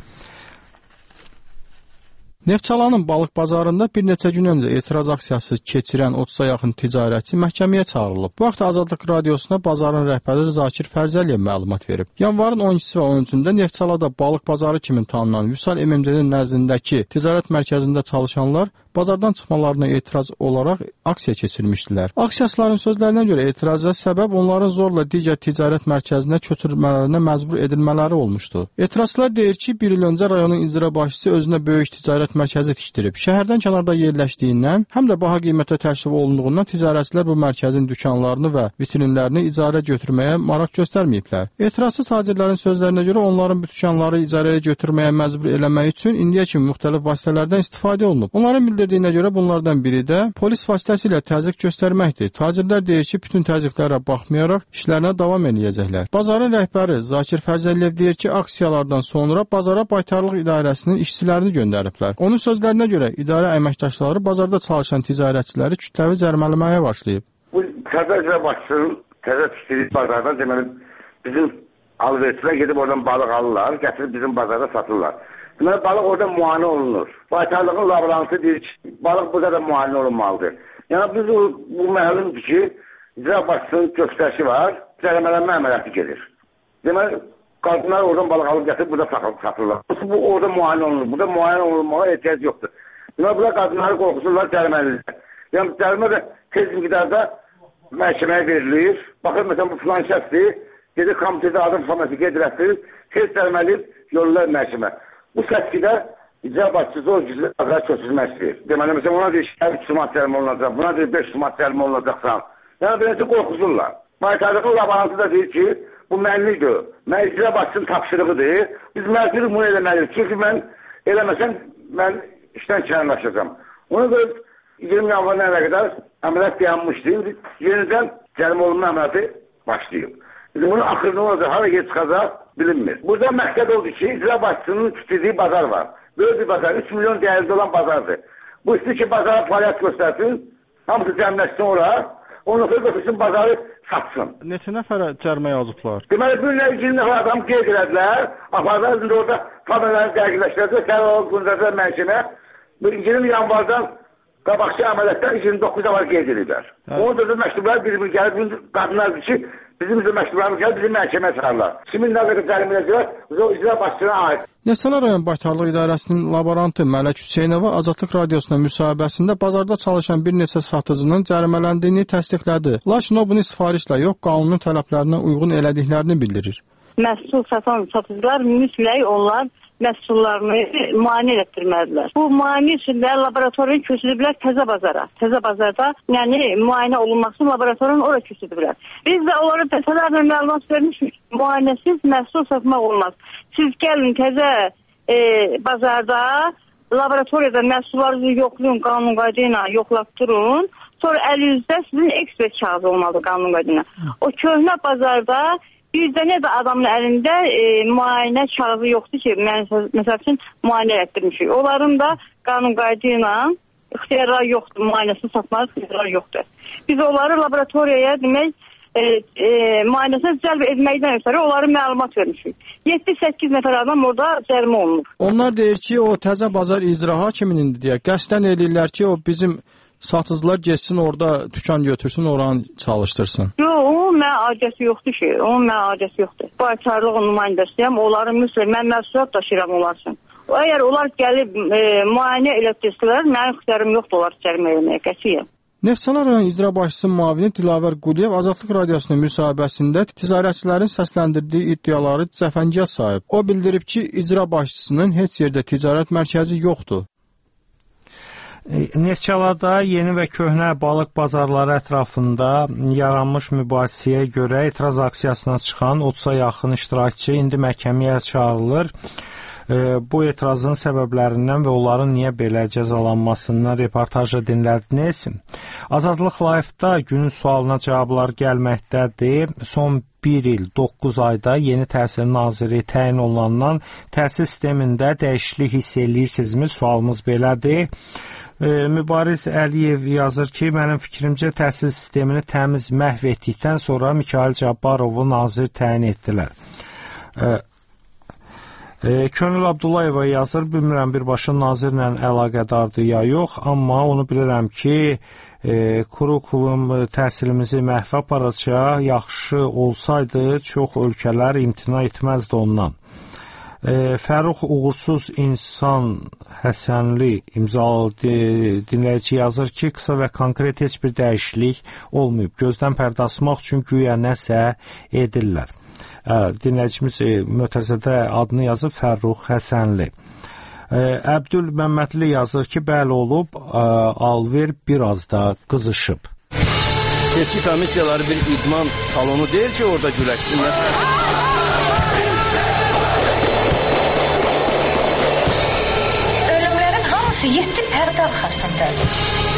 Neftçalanın balıq bazarında bir neçə gün öncə etiraz aksiyası keçirən 30-a yaxın ticarətçi məhkəməyə çağırılıb. Bu vaxt Azadlıq Radiosuna bazarın rəhbəri Zakir Fərzəliyev məlumat verib. Yanvarın 12-si və 13-də Neftçalada balıq bazarı kimi tanınan Vüsal MMC-nin nəzdindəki ticarət mərkəzində çalışanlar bazardan çıxmalarına etiraz olaraq aksiya keçirmişdilər. Aksiyasların sözlərinə görə etirazə səbəb onların zorla digər ticarət mərkəzinə köçürülmələrinə məcbur edilmələri olmuşdu. Etirazçılar deyir ki, bir il öncə rayonun icra başçısı özünə böyük ticarət mərkəzi tikdirib. Şəhərdən kənarda yerləşdiyindən, həm də baha qiymətə təklif olunduğundan ticarətçilər bu mərkəzin dükanlarını və vitrinlərini icarə götürməyə maraq göstərməyiblər. Etirazçı tacirlərin sözlərinə görə onların bu dükanları icarəyə götürməyə məcbur eləmək üçün indiyə kimi müxtəlif vasitələrdən istifadə olunub. Onların bildirdiyinə görə bunlardan biri də polis vasitəsilə təzyiq göstərməkdir. Tacirlər deyir ki, bütün təzyiqlərə baxmayaraq işlərinə davam edəcəklər. Bazarın rəhbəri Zakir Fərzəliyev deyir ki, aksiyalardan sonra bazara Baytarlıq İdarəsinin işçilərini göndəriblər. Onun sözlərinə görə idarə əməkdaşları bazarda çalışan ticarətçiləri kütləvi cərimələməyə başlayıb. Bu təzə başçının təzə tikdiyi bazardan deməli bizim alverçilər gedib oradan balıq alırlar, gətirib bizim bazarda satırlar. Deməli balıq orada müayinə olunur. Baytarlığın laborantı deyir ki, balıq burada da müayinə olunmalıdır. Yəni biz bu məlumdur ki, icra başçısının göstərişi var, cərimələnmə əməliyyatı gedir. Deməli qadınlar oradan balıq alıb gətirib burada satırlar. Bu orada müayinə olunur. Burada müayinə olunmağa ehtiyac yoxdur. Deməli burada qadınları qorxusurlar, cəriməlirlər. Yəni cərimə də tez miqdarda məhkəməyə verilir. Baxın məsələn bu filan şəxsdir, gedir komitədə adım faməsi gedirəsir, tez cəriməliyib yollar məhkəmə. Bu səskidə icra başçısı o güclü azar köçürmək istəyir. Deməli məsələn ona deyir 3 sumat cərimə olunacaq, buna deyir 5 sumat cərimə olunacaqsan. Yəni beləcə qorxusurlar. Baytarlığın laborantı da deyir ki, bu mənlidir. Mən icra başçının tapşırığıdır. Biz məcbur bunu eləməliyik. Çünki mən eləməsəm mən işdən kənarlaşacağam. Ona görə 20 yanvarına qədər əməliyyat dayanmışdı. Yenidən cərimə olunma əməliyyatı başlayıb. Bunun axırını olacaq, hara geç çıxacaq bilinmir. Burada məqsəd oldu ki, icra başçının tikdirdiyi bazar var. Böyle bir bazar, 3 milyon değerli olan bazardır. Bu istiyor ki bazara faaliyet göstersin, hamısı cəmləşsin oraya, ondan sonra götürsün bazarı satsın. Neçə nəfərə cərimə yazıblar? Deməli, bu günlər 2 nəfər adam qeyd elədilər, apardılar, şimdi orada tabelaları dəqiqləşdirdi, səhər gündəzlər mənşinə, 20 yanvardan qabaqçı əməliyyatdan 29'a var qeyd edirlər. Onu da məktublar bir gəlib, qadınlar ki, bizim məktublarımız gəlib, bizim məhkəməyə çağırırlar. Kimin nə qədər cərimə edəcəklər, icra başçına aid. Neftçala rayon Baytarlıq İdarəsinin laborantı Mələk Hüseynova Azadlıq Radiosuna müsahibəsində bazarda çalışan bir neçə satıcının cərimələndiyini təsdiqlədi. Lakin o bunu sifarişlə yox, qanunun tələblərinə uyğun elədiklərini bildirir. Məhsul satan satıcılar mütləq onlar məhsullarını müayinə etdirməlidirlər. Bu müayinə üçün də laboratoriya köçürüblər təzə bazara. Təzə bazarda, yəni müayinə olunmaq üçün laboratoriyanı ora köçürüblər. Biz də onlara dəfələrlə məlumat vermişik. Müayinəsiz məhsul satmaq olmaz. Siz gəlin təzə bazarda, laboratoriyada məhsullarınızı yoxlayın, qanun qayda ilə yoxlatdırın. Sonra əlinizdə sizin ekspert kağızı olmalıdır qanun qayda ilə. O köhnə bazarda bir dənə də adamın əlində müayinə kağızı yoxdur ki, məsəl üçün müayinə etdirmişik. Onların da qanun qayda ilə ixtiyarlar yoxdur, müayinəsini satmaq ixtiyarlar yoxdur. Biz onları laboratoriyaya demək, müayinəsinə cəlb etməkdən ötürü onları məlumat vermişik. 7-8 nəfər adam orada cərimə olunur. Onlar deyir ki, o təzə bazar icra hakimindir deyə qəsdən eləyirlər ki, o bizim satıcılar geçsin orada tükan götürsün, oranı çalıştırsın. Yox, onun mənə acəsi yoxdur ki, onun mənə acəsi yoxdur. Baytarlığın nümayəndəsiyəm, onların müslim, mən məsuliyyət daşıyıram onlar üçün. Əgər onlar gəlib müayinə elətdirsələr, mənim ixtiyarım yoxdur onlar cərimə eləməyə, qətiyyən. Neftçala rayon icra başçısının müavini Dilavər Quliyev Azadlıq Radiosuna müsahibəsində ticarətçilərin səsləndirdiyi iddiaları cəfəngiyat sayıb. O bildirib ki, icra başçısının heç yerdə ticarət mərkəzi yoxdur. Neftçalada yeni və köhnə balıq bazarları ətrafında yaranmış mübahisəyə görə etiraz aksiyasına çıxan 30-a yaxın iştirakçı indi məhkəməyə çağırılır. Bu etirazın səbəblərindən və onların niyə belə cəzalanmasından reportajı dinlədiniz. Azadlıq Live-da günün sualına cavablar gəlməkdədir. Son 1 il 9 ayda yeni təhsil naziri təyin olunandan təhsil sistemində dəyişiklik hiss eləyirsinizmi? Sualımız belədir. Mübariz Əliyev yazır ki, mənim fikrimcə təhsil sistemini təmiz məhv etdikdən sonra Mikhail Cabbarovu nazir təyin etdilər. Könül Abdullayeva yazır, bilmirəm birbaşa nazirlə əlaqədardır ya yox, amma onu bilirəm ki, kurikulum təhsilimizi məhv aparacaq, yaxşı olsaydı çox ölkələr imtina etməzdi ondan. Fərux Uğursuz İnsan Həsənli imzalı dinləyici yazır ki, qısa və konkret heç bir dəyişiklik olmayıb. Gözdən pərdə asmaq üçün güya nəsə edirlər. Dinləyicimiz mötərizədə adını yazıb Fərux Həsənli. Əbdül Məmmədli yazır ki, bəli olub, alver biraz da qızışıb. Seçki komissiyaları bir idman salonu deyil ki, orada güləşsinlər. Ölümlərin hamısı 7 pərdə arxasındadır.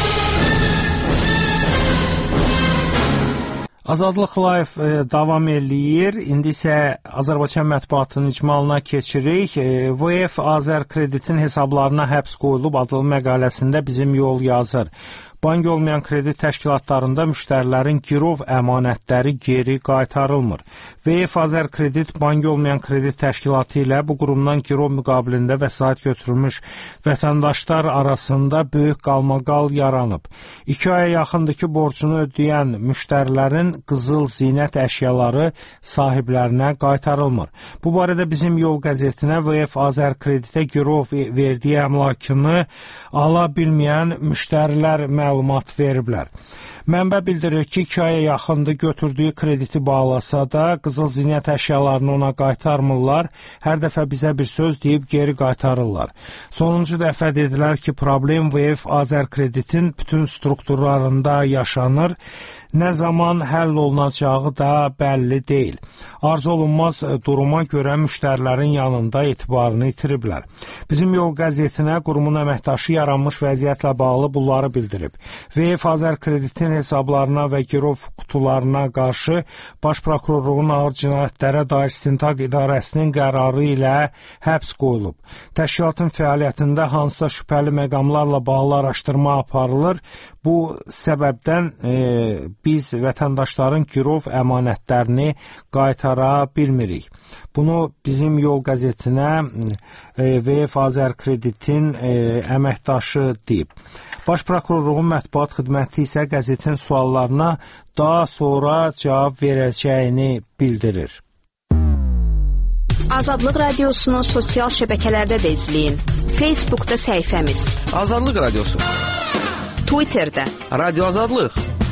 Azadlıq Live davam eləyir. İndi isə Azərbaycan mətbuatının icmalına keçirik. VF Azər Kreditin hesablarına həbs qoyulub adlı məqaləsində bizim yol yazır. Bank olmayan kredit təşkilatlarında müştərilərin girov əmanətləri geri qaytarılmır. VF Azər Kredit bank olmayan kredit təşkilatı ilə bu qurumdan girov müqabilində vəsait götürülmüş vətəndaşlar arasında böyük qalmaqal yaranıb. 2 aya yaxındır ki, borcunu ödəyən müştərilərin qızıl zinət əşyaları sahiblərinə qaytarılmır. Bu barədə bizim yol qəzetinə VF Azər Kreditə girov verdiyi əmlakını ala bilməyən müştərilər məlumat veriblər. Mənbə bildirir ki, 2 aya yaxındır götürdüyü krediti bağlasa da qızıl zinət əşyalarını ona qaytarmırlar. Hər dəfə bizə bir söz deyib geri qaytarırlar. Sonuncu dəfə dedilər ki, problem VF Azər Kreditin bütün strukturlarında yaşanır. Nə zaman həll olunacağı da bəlli deyil. Arzu olunmaz duruma görə müştərilərin yanında etibarını itiriblər. Bizim yol qəzetinə qurumun əməkdaşı yaranmış vəziyyətlə bağlı bunları bildirib. VF Azər Kreditin hesablarına və girov qutularına qarşı Baş Prokurorluğun Ağır Cinayətlərə dair İstintaq İdarəsinin qərarı ilə həbs qoyulub. Təşkilatın fəaliyyətində hansısa şübhəli məqamlarla bağlı araşdırma aparılır. Bu səbəbdən biz vətəndaşların girov əmanətlərini qaytara bilmirik. Bunu bizim yol qəzetinə VF Azər Kreditin əməkdaşı deyib. Baş Prokurorluğun mətbuat xidməti isə qəzetin suallarına daha sonra cavab verəcəyini bildirir. Azadlıq Radiosunu sosial şəbəkələrdə də izləyin. Facebookda səhifəmiz Azadlıq Radiosu, Twitterdə Radio Azadlıq,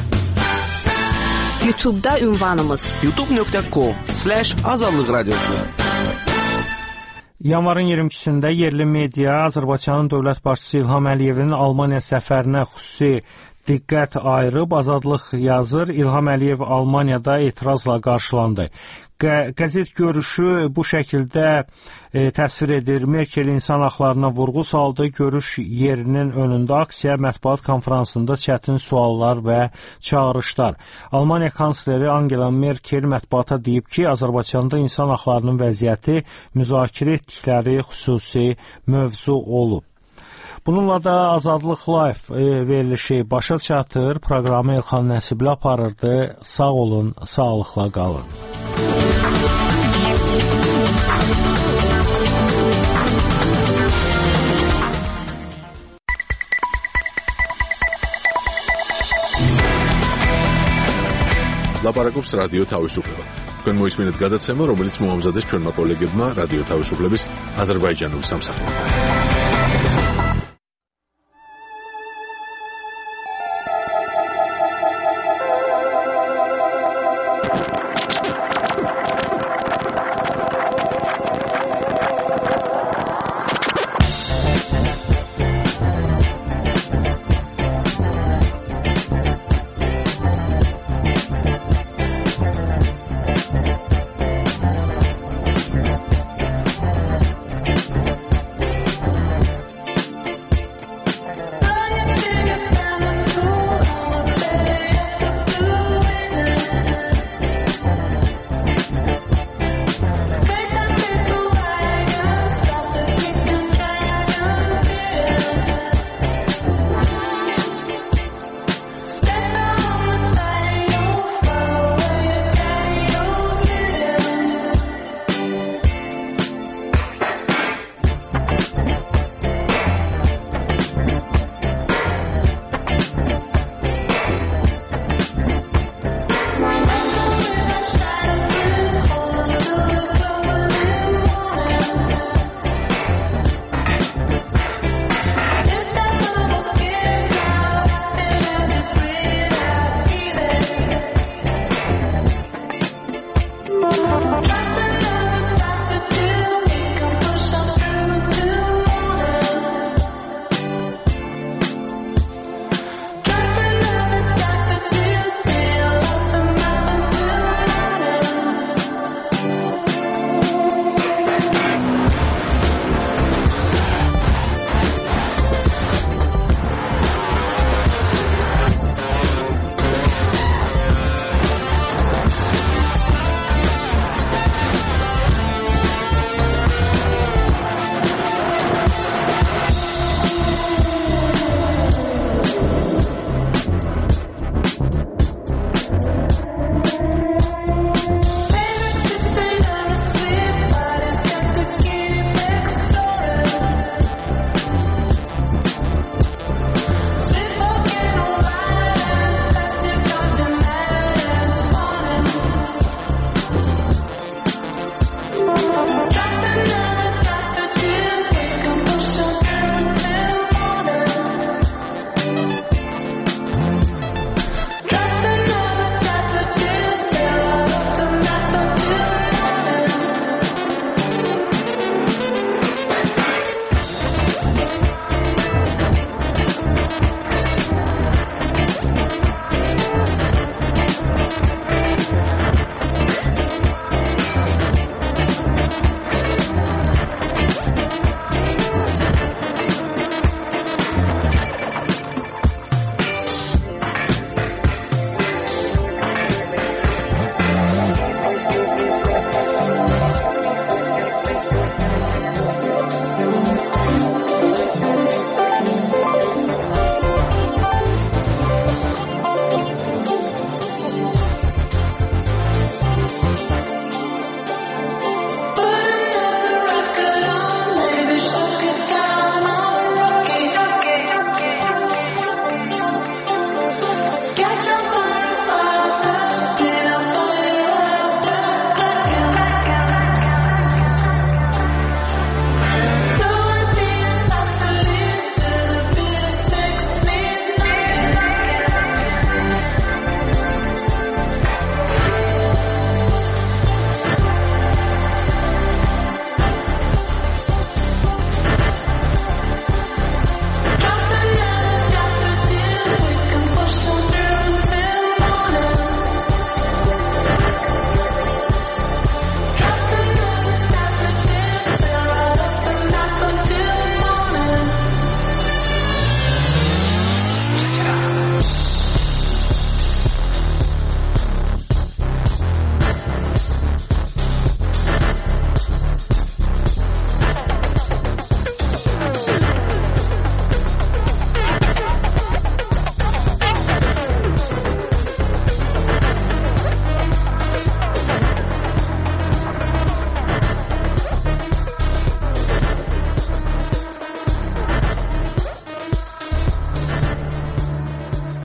YouTube'da ünvanımız youtube.com/Azadlıq Radiosu. Yanvarın 22-sində yerli media Azərbaycanın dövlət başçısı İlham Əliyevin Almaniya səfərinə xüsusi diqqət ayırıb. Azadlıq yazır, İlham Əliyev Almaniyada etirazla qarşılandı. Qəzet görüşü bu şəkildə təsvir edir. Merkel insan haqlarına vurğu saldı. Görüş yerinin önündə aksiya, mətbuat konferansında çətin suallar və çağırışlar. Almaniya kansleri Angela Merkel mətbuata deyib ki, Azərbaycanda insan haqlarının vəziyyəti müzakirə etdikləri xüsusi mövzu olub. Bununla da Azadlıq Live verilişi başa çatır. Proqramı Elxan Nəsibli aparırdı. Sağ olun, sağlıqla qalın. ლაპარაკობს რადიო თავისუფლება. თქვენ მოისმინეთ გადაცემა, რომელიც მოამზადეს ჩვენმა კოლეგებმა რადიო თავისუფლების აზერბაიჯანულ სამსახურიდან.